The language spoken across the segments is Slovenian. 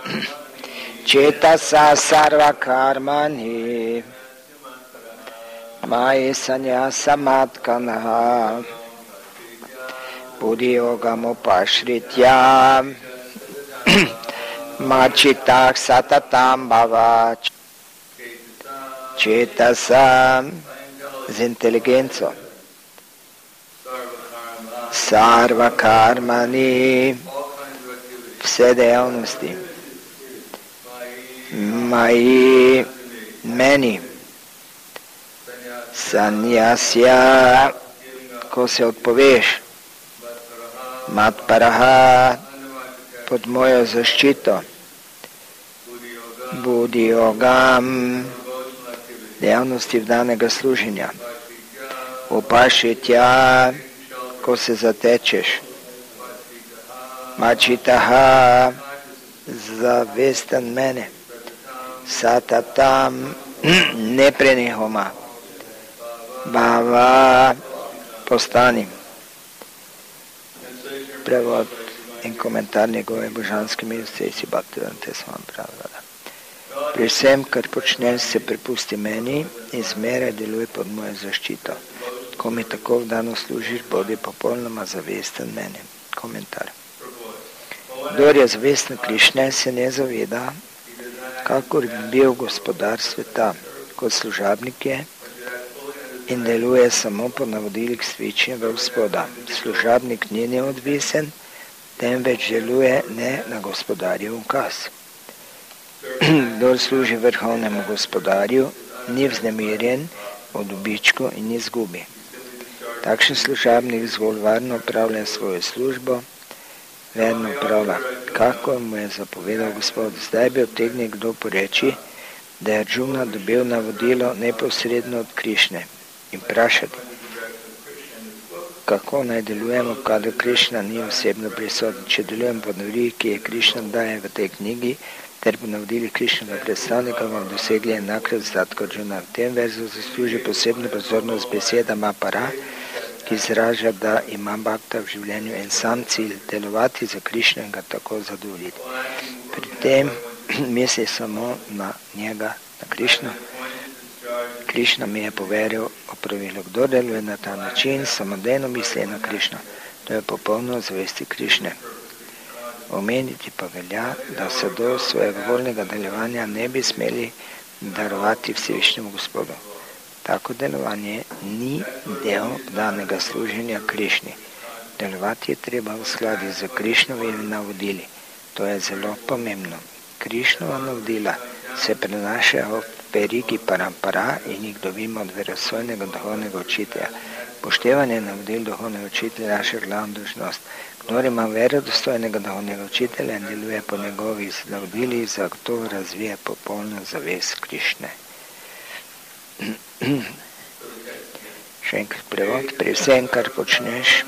Cetasa sarva karmani Maya sanyasa matkanaha Buddhi yogam upashritya Machitak satatam bhava Cetasa zintelligenzo Sarva karmani Vse dejavnosti Maji meni Sanyasya Ko se odpoveš Matparaha pod mojo zaščito Buddhi yogam dejavnosti vdanega služenja Upašitja ko se zatečeš Machitaha zavesten mene Satatam neprenehoma Bhava postani. Prevod in komentar njegove božanske milosti Isi Bhaktivedanta Swami Prabhupada. Pri vsem, kar počneš, se prepusti meni in zmeraj deluje pod mojo zaščito. Ko mi tako vdano služiš, bodi popolnoma zavesten mene. Komentar. Kdor je zavesten Krišne, se ne zaveda, kakor bi bil gospodar sveta, kot služabnik je in deluje samo po navodilih svičnega Gospoda. Služabnik ni neodvisen, temveč deluje ne na gospodarjev ukaz. Kdor služi vrhovnemu gospodarju, ni vznemirjen o dobičku in izgubi. Takšen služabnik zgolj varno opravlja svojo službo, verno opravlja, kako mu je zapovedal Gospod. Zdaj bi utegnil kdo poreči, da je Arjuna dobil navodilo neposredno od Krišne in vprašati, kako naj delujemo, kadar Krišna ni osebno prisoten. Če delujemo po navodilih, ki je Krišna daje v tej knjigi, ter po navodilih Krišnega predstavnika bomo dosegli enak rezultat kot Arjuna. V tem verzu zasluži posebno pozornost beseda Mapara, ki izraža, da ima bhakta v življenju en sam cilj, delovati za Krišno in ga tako zadovoljiti. Pri tem misli samo na njega, na Krišno. Krišna mi je poveril opravilo. Kdo deluje na ta način, samodejno misli na Krišno. To je popolno zavesti Krišne. Omeniti pa velja, da se do svojega voljnega delovanja ne bi smeli darovati Vsevišnjemu Gospodu. Tako delovanje ni del danega služenja Krišni. Delovati je treba v skladu z Krišnovimi navodili. To je zelo pomembno. Krišnova navodila se prenašajo v verigi parampara in jih dobimo od verosojnega duhovnega učitelja. Poštevanje navodil duhovnega učitelja je naša glavna dolžnost. Kdor ima verodostojnega duhovnega učitelja in deluje po njegovih navodilih, zato razvije popolno zavest Krišne. Še enkrat prevod. Pri vsem, kar počneš,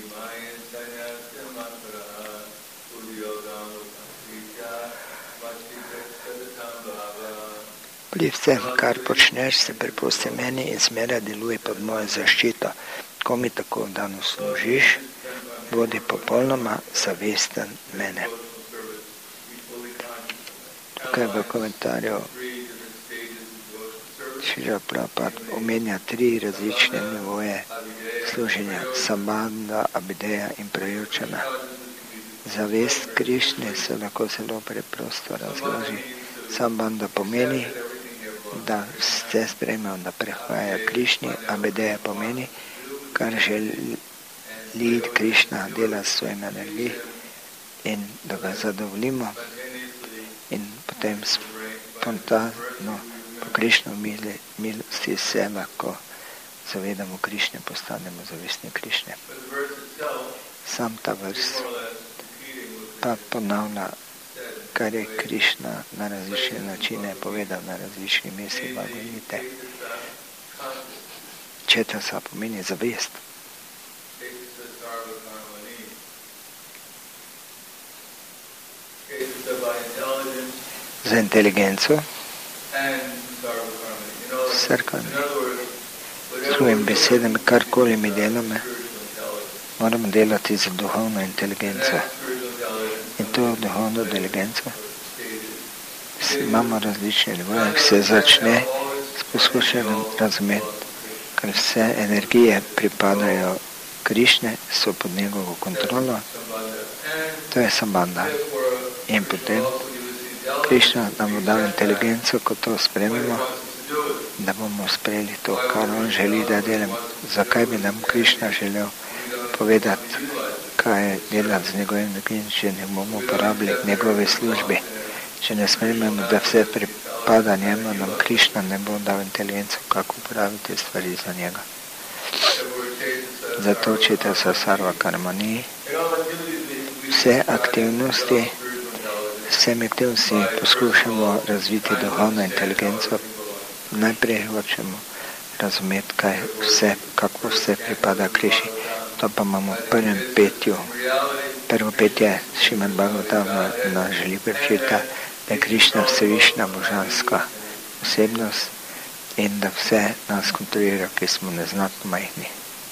se prepusti meni in zmeraj deluje pod mojo zaščito. Ko mi tako vdano služiš, bodi popolnoma zavesten mene. Tukaj v komentarju Šrila Prabhupada omenja 3 različne nivoje služenja: sambandha, abideja in prajočana. Zavest Krišne se lahko zelo preprosto razloži. Sambandha pomeni, da se sprejmejo, da prehajajo Krišni, abideja pomeni, kar želi Krišna dela s svojim energiji in da ga zadovoljimo, in potem spontano po Krišno milosti se lahko zavedamo Krišne, postanemo zavestni Krišne. Sam ta vrst pa ponavlja, kar je Krišna na različne načine povedal na različnih mestih Bhagavad-gite. Četasa pomeni zavest. Za inteligenco, srkami. S drugim besedami, karkoli mi delamo, moramo delati za duhovno inteligenco. In to duhovno inteligenco imamo različne nivoje, se začne s poskušanjem razumeti, ker vse energije pripadajo Krišne, so pod njegovo kontrolo, to je sambandha. In potem Krišna nam bo dal inteligenco, ko to spremimo, da bomo sprejeli to, kar on želi, da delamo. Zakaj bi nam Krišna želel povedati, kaj je delati z njegovim energijem, če ne bomo uporabili njegove službe. Če ne sprememo, da vse pripada njemu, nam Krišna ne bo dal inteligenco, kako uporabiti stvari za njega. Zato učite se sarva karmani, vse aktivnosti, vsemi aktivnosti poskušamo razviti duhovno inteligenco. Najprej hočemo razumeti, kako vse pripada Kriši. To pa imamo v prvem petju. Prvo petje Šrimad Bhagavatam nas želi prečita, da je Krišna vsevišnja božanska osebnost in da vse nas kontrolira, ki smo neznatno majhni.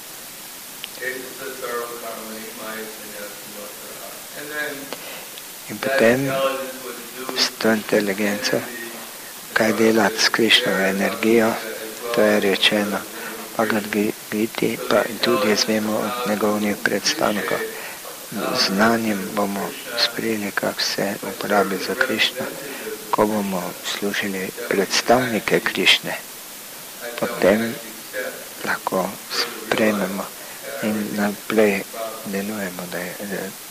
In potem s to inteligenco, kaj delati s Krišnovo energijo, to je rečeno Bhagavad Giti, pa tudi izvemo od njegovnih predstavnikov. Znanjem bomo sprejeli, kako se uporabi za Krišno, ko bomo služili predstavnike Krišne. Potem lahko sprejmemo in naprej delujemo, da je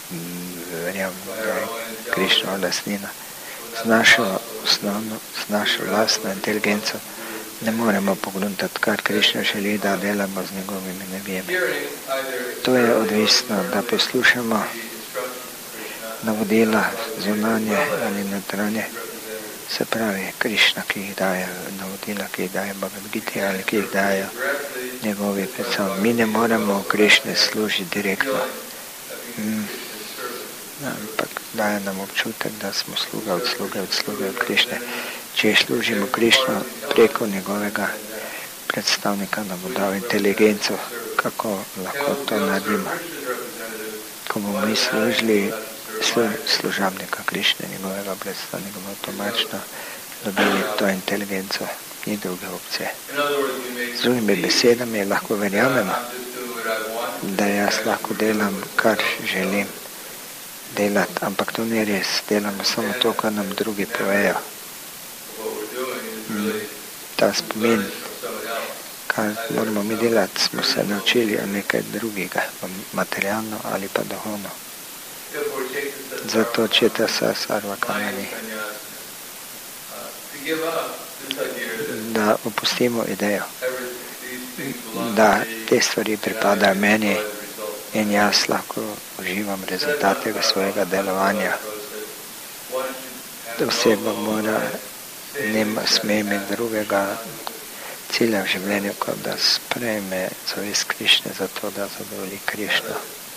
Krišnova lastnina. Z našo lastno inteligenco ne moremo pogledati, kar Krišna želi, da delamo z njegovimi nevijemi. To je odvisno, da poslušamo navodila zunanje ali notranje, se pravi Krišna, ki jih daje navodila, ki jih daje Bhagavad Gita ali ki jih daje njegovi predstavniki. Mi ne moremo Krišne služiti direktno, ampak daje nam občutek, da smo sluga od Krišne. Če služimo Krišno preko njegovega predstavnika, nam bo dal inteligenco, kako lahko to naredimo. Ko bomo mi služili služabnika Krišne, njegovega predstavnika, bomo avtomatično dobili to inteligenco, ni druge opcije. Z drugimi besedami lahko verjamemo, da jaz lahko delam, kar želim delati, ampak to ni res. Delamo samo to, kar nam drugi povejo. Ta spomin, kar moramo mi delati, smo se naučili od nekaj drugega, materialno ali pa duhovno. Zato četa sa sarva karmani, da opustimo idejo, da te stvari pripadajo meni in jaz lahko uživam rezultate svojega delovanja. Oseba mora, nema sme imeti drugega cilja v življenju, kot da sprejme zavest Krišne za to, da zadovolji Krišno.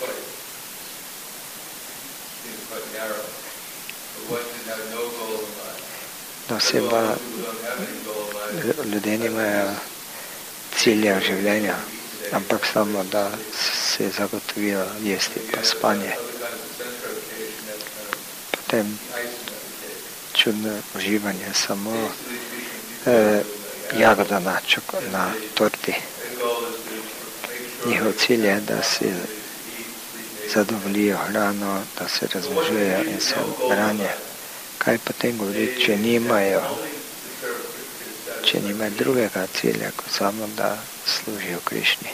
Da oseba, ljudje nimajo cilja v življenju, ampak samo, da se zagotovijo jesti pa spanje. Potem čudno uživanje, samo jagoda na torti. Njihov cilj je, da si zadovoljijo hrano, da se razmnožujejo in se branje. Kaj potem govoriti, če nimajo drugega cilja, kot samo, da služijo Krišni.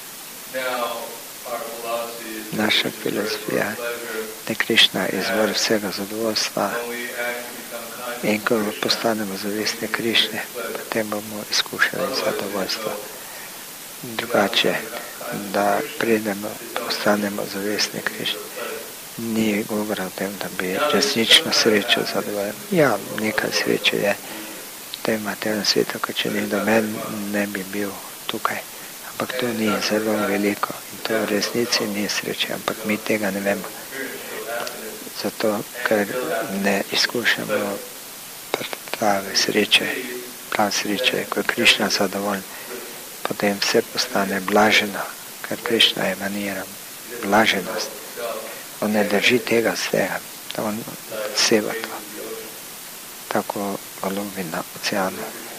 Naša filozofija, da je Krišna izvor vsega zadovoljstva in ko postanemo zavestni Krišne, potem bomo izkušali zadovoljstvo. Drugače, da postanemo zavestni Krišne, ni govora o tem, da bi resnično srečo zadovoljili. Ja, nekaj sreče je v tem materialnem svetu, ker če ni do meni, ne bi bil tukaj. Ampak to ni zelo veliko in to v resnici ni sreče, ampak mi tega ne vemo. Zato, ker ne izkušamo prave sreče. Prava sreča je, ko je Krišna zadovoljen, potem vse postane blaženo, ker Krišna emanira blaženost. On ne drži tega svega, da on seva to. tako olubi na oceanu.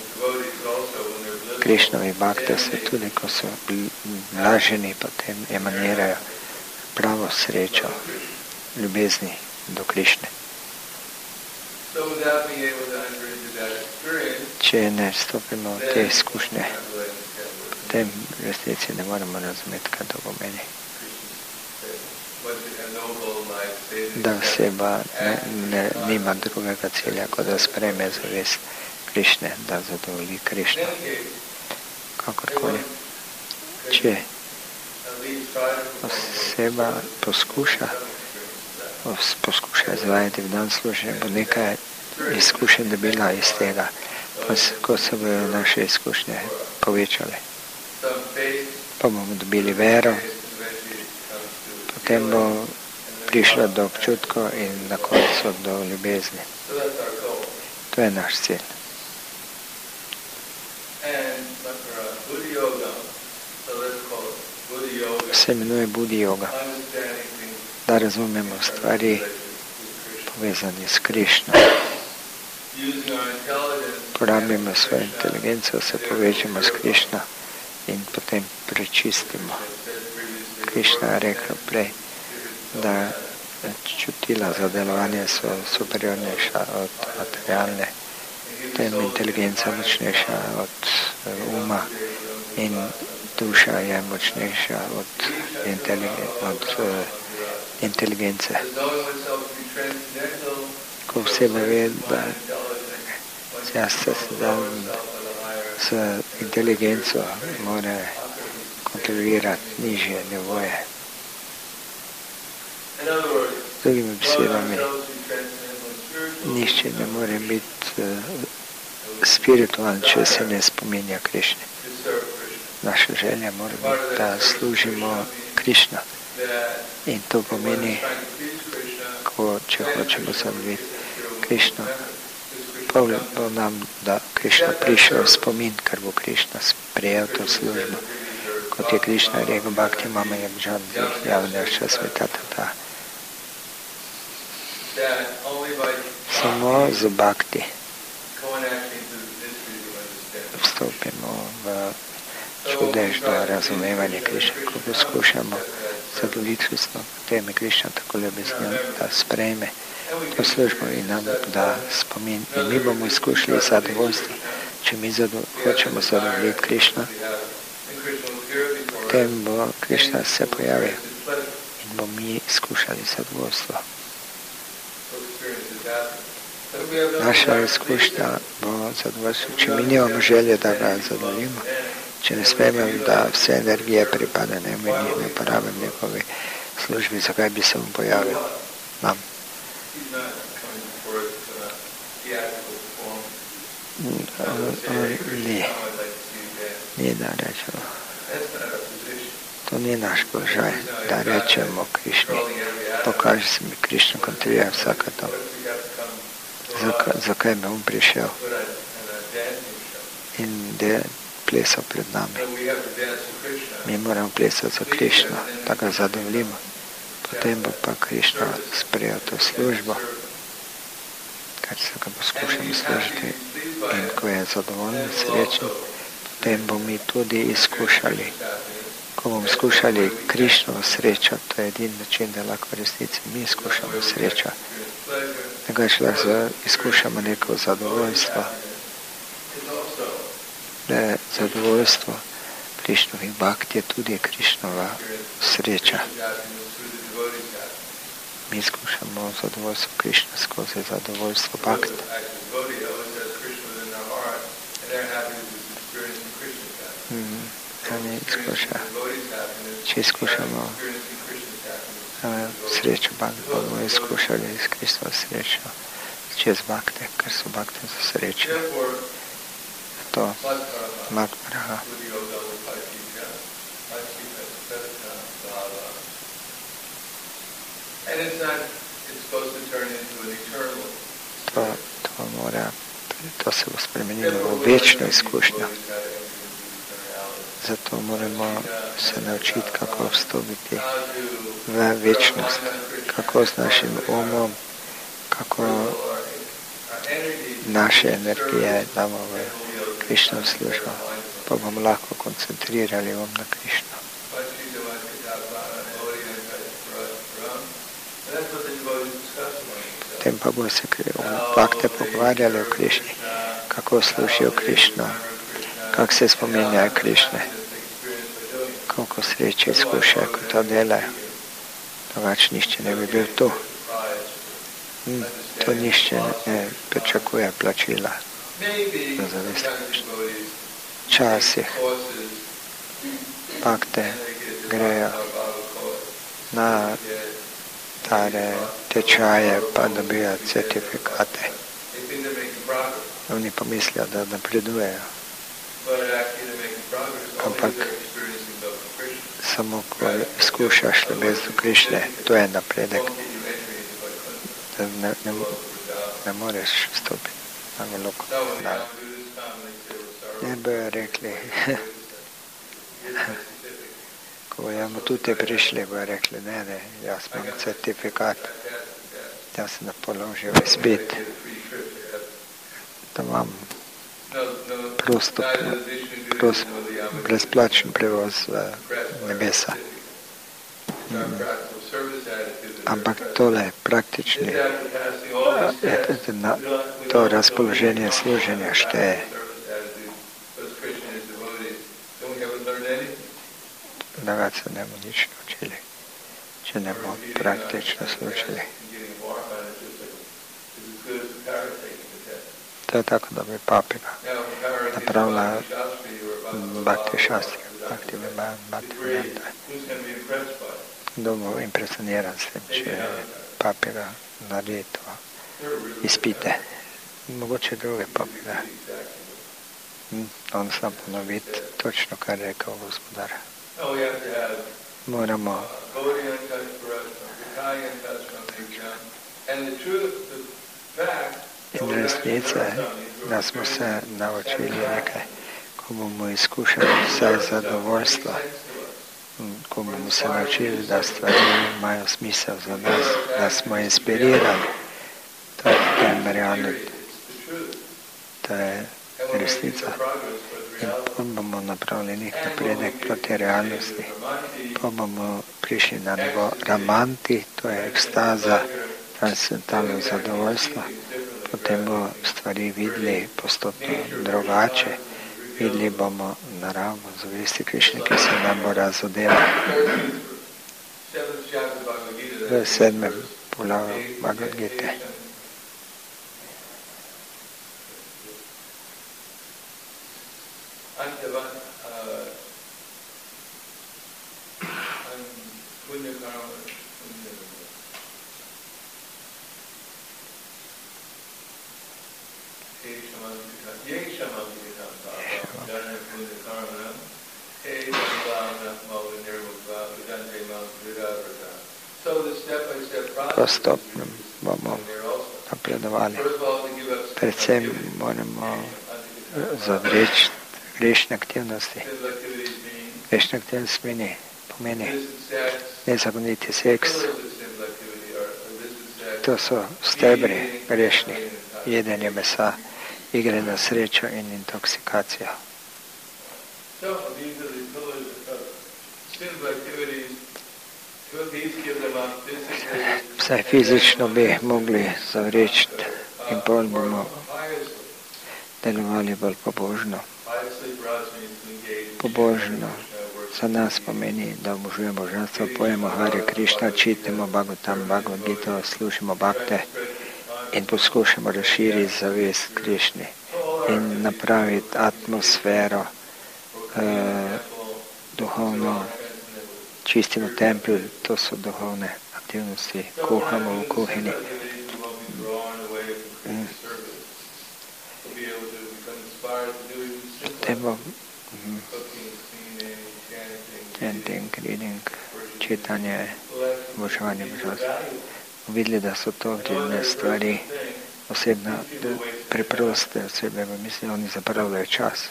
Krišnovi bakte se tudi, ko so blaženi, potem emanirajo pravo srečo, ljubezni do Krišne. Če ne stopimo v te izkušnje, potem v resnici ne moremo razumeti, kaj to pomeni. Da oseba nima drugega cilja, kot da sprejme zavest Krišne, da zadovolji Krišno. Kakorkoli. Če oseba poskuša izvajati v dan služenja, bo nekaj izkušenj dobila iz tega, ko se bodo naše izkušnje povečale. Pa bomo dobili vero, potem bo prišlo do občutkov in na koncu do ljubezni. To je naš cilj. Se imenuje Budi yoga, da razumemo stvari povezane s Krišno. Porabimo svojo inteligenco, se povežemo s Krišno in potem prečistimo. Krišna je rekel prej, da čutila za delovanje so superiornejša od materialne, potem inteligenca močnejša od uma in duša je močnejša od inteligence. Ko oseba ve, da jaz se s inteligenco mora kontrolirati nižje nivoje. Z drugimi besedami, nišče ne more biti spiritualen, če se ne spominja Krišne. Naša želja mora biti, da služimo Krišno. In to pomeni, če hočemo zadovoljiti Krišno, bo nam, da Krišna prišel spomin, ker bo Krišna sprejel to službo. Kot je Krišna rekel, Bhakti mama je bžan, javnjaša svetata. Samo z Bhakti vstopimo v čudežno razumevanje Krišne, ko poskušamo zadovoljiti Krišno, potem je Krišna tako ljubezen, da sprejme to službo in nam da spomin. In mi bomo izkušali zadovoljstvo. Če mi hočemo zadovoljiti Krišno, potem bo Krišna se pojavil in bomo mi izkušali zadovoljstvo. Naša izkušnja bo zadovoljstvo. Če mi nimamo želje, da ga zadovoljimo, če ne smemo, da vse energije pripade njemu in jih ne uporabim njegovi službi, zakaj bi se mu pojavil nam? Ni da rečemo. To ni naš položaj, da rečemo Krišni. Pokaži se mi Krišno kontrolira vsaka to. Zakaj bi on prišel in da plesal pred nami. Mi moramo plesati za Krišno, da ga zadovoljimo. Potem bo pa Krišna sprejel to službo, kar se ga poskušamo služiti. In ko je zadovoljen, srečen, potem bomo mi tudi izkušali. Ko bomo skušali Krišno srečo, to je edini način, da lahko v resnici mi izkušamo srečo. Nekaj lahko izkušamo neko zadovoljstvo. Zadovoljstvo Krišnovih bhakti je tudi Krišnova sreča. Mi izkušamo zadovoljstvo Krišne skozi zadovoljstvo bhakti. Če izkušamo srečo bhakti, bomo izkušali iz Krišnova srečo čez bhakte, ker so bhakte za srečo. To Matmaraha. To se bo spremenilo v večno izkušnjo. Zato moramo se naučiti, kako vstopiti v večnost, kako z našim umom, kako naše energije damo v Krišno službo, pa bomo lahko koncentrirali na Krišno. Potem pa bo se bakte pogovarjali o Krišni, kako služijo Krišno, kako se spominjajo Krišne, koliko sreče izkušajo, ko to delajo. Drugače nišče ne bi bil tu. To nišče ne pričakuje plačila za zavest Krišne. Včasih bakte grejo na stare tečaje pa dobijo certifikate. Oni pa mislijo, da napredujejo. Ampak samo ko izkušaš ljubezen Krišne, to je napredek. Ne moreš stopiti na veliko. Ne bojo rekli, ko bomo tudi prišli, bojo rekli, ne, jaz imam certifikat, jaz sem položil izpit, da imam brezplačen prevoz v nebesa. Ampak tole praktični, to razpoloženje služenja šteje. Da se ne bomo nič naučili, če ne bomo praktično služili. To je tako, da bi papiga napravila Bhakti Shastri, Bhakti Vedanta. Kdo bo impresioniran s tem, če papiga naredi to izpite. Mogoče druge papiga. On sam ponoviti točno, kar je rekel gospodar. Moramo in resnica je, da smo se naučili nekaj, ko bomo izkušali vse zadovoljstvo, ko bomo se naučili, da stvari imajo smisel za nas, da smo inspirirani, to je realnost, to je resnica. In ko bomo napravili nek napredek proti realnosti, ko bomo prišli na nivo ramanti, to je ekstaza, transcendentalno zadovoljstvo, potem bo stvari videli postopno drugače, videli bomo naravo zavesti Krišne, ki se nam bo razodela. V 7. poglavju Bhagavad Gite. Postopno bomo napredovali. Predvsem moramo zavreči grešne aktivnosti. Grešne aktivnosti pomeni nezakoniti seks. To so stebri grešnih, jedenje mesa, igre na srečo in intoksikacija. Vsaj fizično bi mogli zavreči in bolj bomo delovali bolj pobožno. Pobožno za nas pomeni, da obožujemo božanstvo, pojemo Hare Krišna, čitamo Bhagavatam, Bhagavad Gita, slušamo bakte in poskušamo razširiti zavest Krišni in napraviti atmosfero duhovno. Čistimo tempelj, to so duhovne aktivnosti, kuhamo v kuhinji. Potem bo chanting, reading, čitanje, oboževanje božanstva. Videli, da so to vredne stvari, osebno preproste osebe, v misli, oni zapravljajo čas.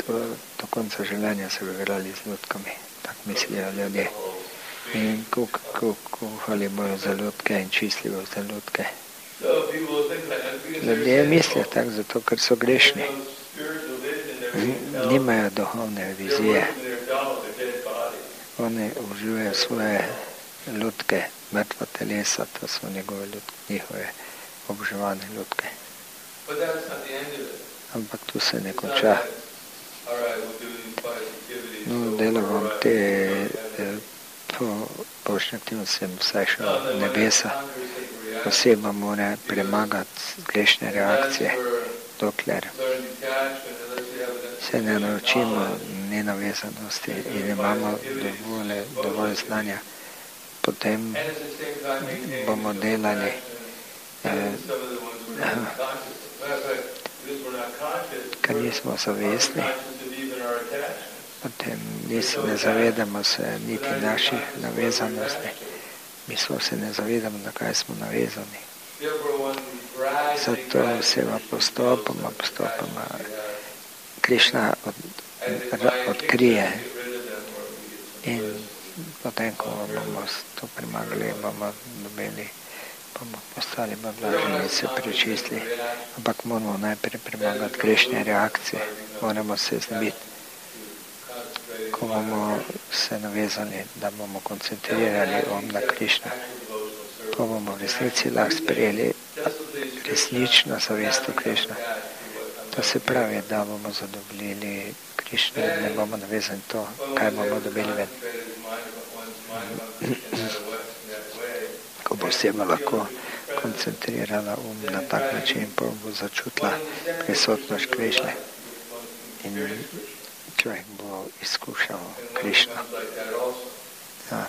do konca življenja se bi igrali z lutkami, tako mislijo ljudje. In kuhali bojo za lutke in čistili bojo za lutke. Ljudje mislijo tako zato, ker so grešni. Nimajo duhovne vizije. Oni uživajo svoje lutke, mrtva telesa, to so njihove obživane lutke. Ampak tu se ne konča. No, delal bom te božje aktivnosti, vsaj še nebesa. Oseba mora premagati grešne reakcije, dokler se ne naučimo nenavezanosti in imamo dovolj znanja. Potem bomo delali ker nismo zavestni, potem ne zavedamo se niti naših navezanosti. Mi se ne zavedamo, na kaj smo navezani. Zato se postopoma Krišna odkrije in potem, ko bomo to premagali, bomo postali bolj blaženi in se prečistili. Ampak moramo najprej premagati grešne reakcije. Moramo se znebiti. Ko bomo se navezali, da bomo koncentrirali na Krišno, ko bomo v resnici lahko sprejeli resnično zavest o Krišno. To se pravi, da bomo zadovoljili Krišno in ne bomo navezani to, kaj bomo dobili ven. Ko bo oseba lahko koncentrirala na tak način, pa bo začutila prisotnost Krišne in človek bo izkušal Krišno. Ja.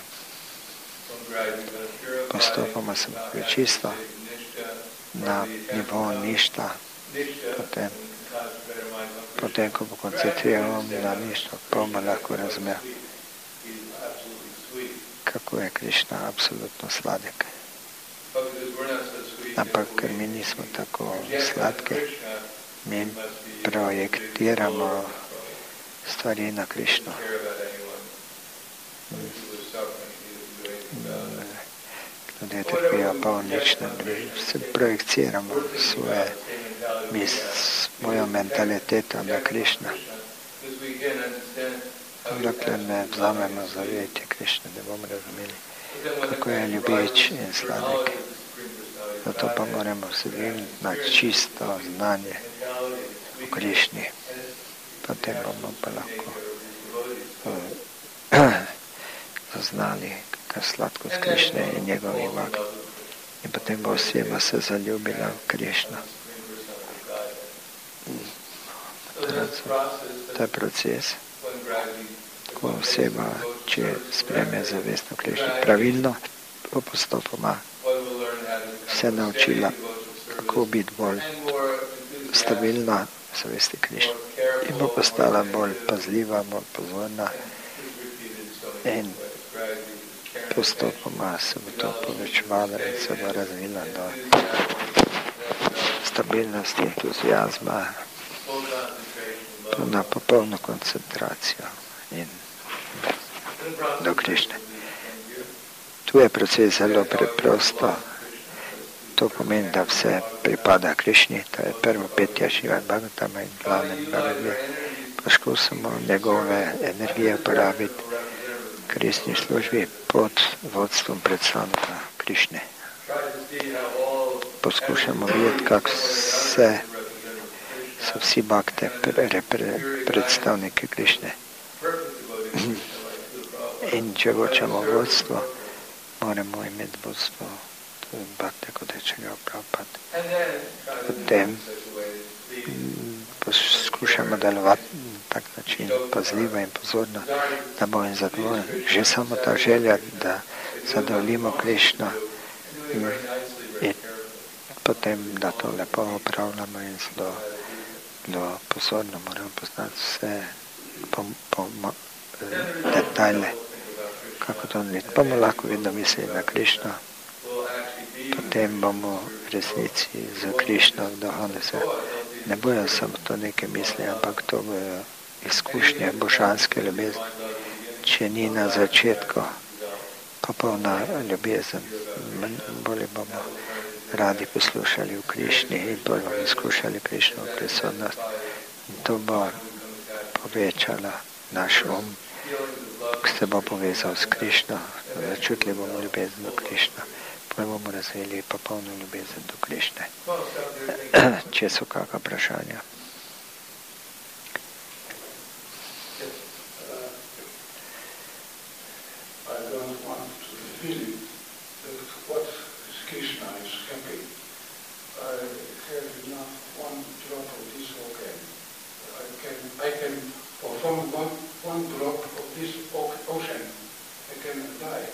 Postopoma se bo prečisto na nivo ništa, potem ko bo koncentriral na ništa, pa bomo lahko razumel, kako je Krišna absolutno sladek. Ampak ker mi nismo tako sladki, mi projektiramo stvari na Krišno. Ljudje trpijo polnično, se projiciramo svojo mentaliteto na Krišno. Dokler ne vzamemo zavetje Krišne, ne bomo razumeli, kako je ljubeč in sladek. Zato pa moramo se vrniti na čisto znanje o Krišni. Potem bomo pa lahko zaznali sladkost Krišne in njegovih vak. In potem bo oseba se zaljubila v Krišno. To je proces, ko oseba, če sprejme zavest o Krišni pravilno, bo postopoma se naučila, kako biti bolj stabilna v zavesti Krišne. In bo postala bolj pazljiva, bolj pozorna in postopoma se bo to povečevalo in se bo razvila do stabilnosti, entuzijazma, na popolno koncentracijo in do Krišne. Tu je proces zelo preprosto. To pomeni, da vse pripada Krišni, to je prvo petje Šrimad Bhagavatama in glavnem Bhagavad. Poskusimo njegove energije uporabiti v Krišni službi pod vodstvom predstavnika Krišne. Poskušamo videti, kako so vsi bhakte predstavniki Krišne. In če hočemo vodstvo, moramo imeti vodstvo bhakte kodečega Prabhupada. Potem poskušamo delovati na tak način, pazljivo in pozorno, da bomo zadovoljni. Že samo ta želja, da zadovoljimo Krišno in potem, da to lepo upravljamo in zelo pozorno moramo poznati vse detajle, kako to narediti. Bomo lahko vedno mislili na Krišno, potem bomo v resnici za Krišno vdohali se. Ne bojo samo to neke misli, ampak to bojo izkušnje božanske ljubezni, če ni na začetku popolna ljubezen, bolje bomo radi poslušali v Krišni in bomo izkušali Krišno prisotnost. To bo povečalo naš ko se bo povezal s Krišno, začutili bomo ljubezen do Krišno, potem bomo razvili popolno ljubezen do Krišne. Če so kakšna vprašanja. One drop of this ocean, I can die.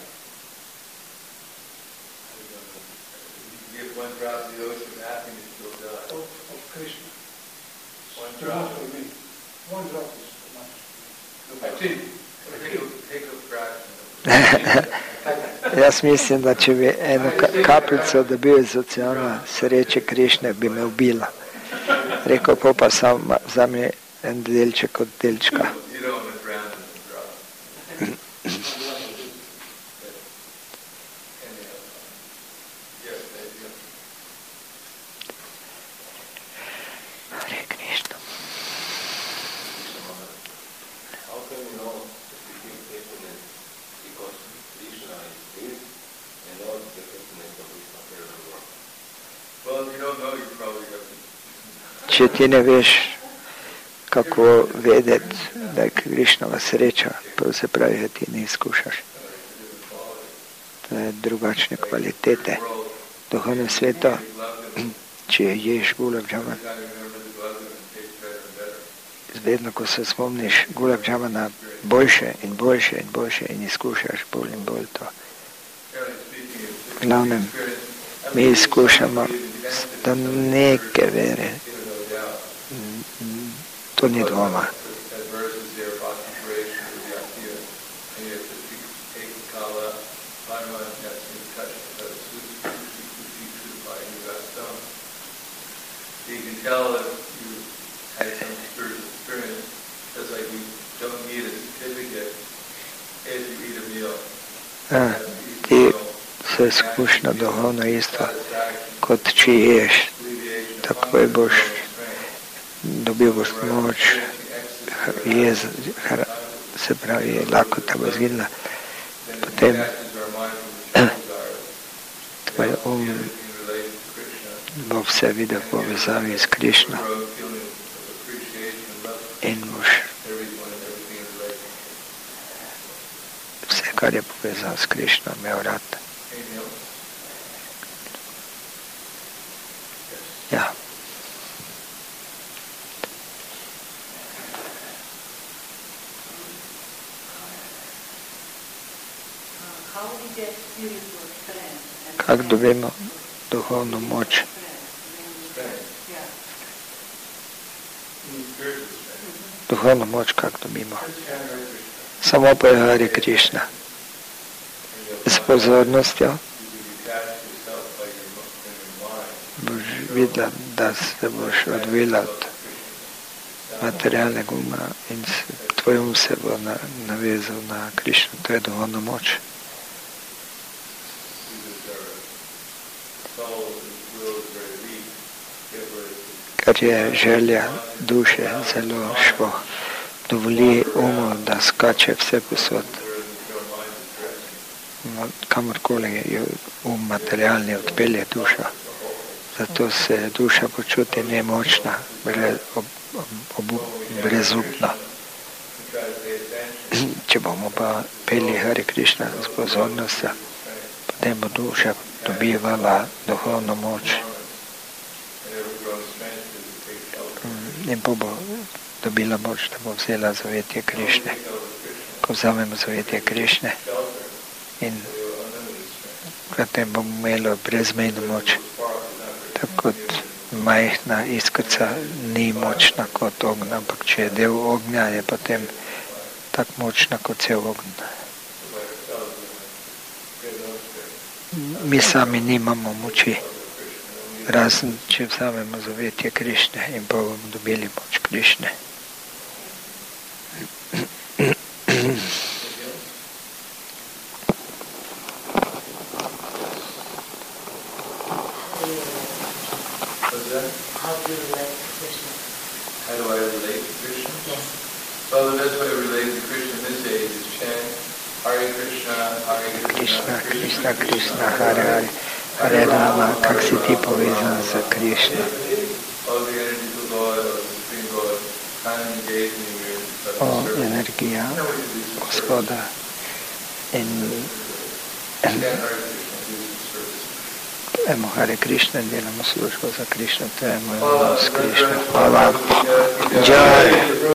Give one drop of the ocean of happiness, you'll die. Of Krishna. One drop for me. One drop is too much. I think. Take a fraction. Jaz mislim, da če bi eno kapljico dobil iz oceana sreče Krišne, bi me ubila. Rekel, pa sam vzami en delček od delčka. Če ti ne veš, kako vedeti, da je Krišnova sreča, prav se pravi, da ti ne izkušaš. To je drugačne kvalitete. V duhovnem svetu, če ješ gulab džaman, vedno, ko se spomniš gulab džamana, boljše in boljše in boljše in izkušaš bolj in bolj to. V glavnem, mi izkušamo do neke vere. To ni dvoma. Ti se izkušnja duhovno isto, kot če ješ, takoj boš dobil boš moč, se pravi, lakota bo zginila, potem tvoj bo vse videl v povezavi s Krišno in boš vse, kar je povezal s Krišno, imel rad. Ja. Kako dobimo duhovno moč? Duhovno moč kako dobimo? Samo po Hare Krišna. S pozornostjo boš videla, da se boš odvila od materialnega uma in tvoj um se bo navezal na Krišno. To je duhovna moč. Ker je želja duše zelo šlo, dovoli umu, da skače vse posod. Kamorkoli je materialni odpelje duša. Zato se duša počuti nemočna, brezupna. Če bomo pa peli Hare Krišna z pozornostjo, potem bo duša dobivala duhovno moč. In bo dobila moč, da bo vzela zavetje Krišne. Ko vzamemo zavetje Krišne in potem bomo imeli brezmejno moč. Tako kot majhna iskrica ni močna kot ognja, ampak če je del ognja, je potem tako močna kot cel ognj. Mi sami nimamo moči, razen če vzamemo zavetje Krišne in bomo dobili moč Krišne. How do you relate to Krishna? How do I relate to Krishna? Yes. Well, the best way to relate to Krishna in this age is chant Hare Krishna, Krishna, Krishna, Krishna, Hare Hare, Hare Rama, как si ti povezan z Krishna. All the energies of God, of the Supreme God, kind of engage me with O energia Gospoda Emo Hare Krishna, delamo službu za Krishna, to je moj odnos s Krishna. Hvala. Jai.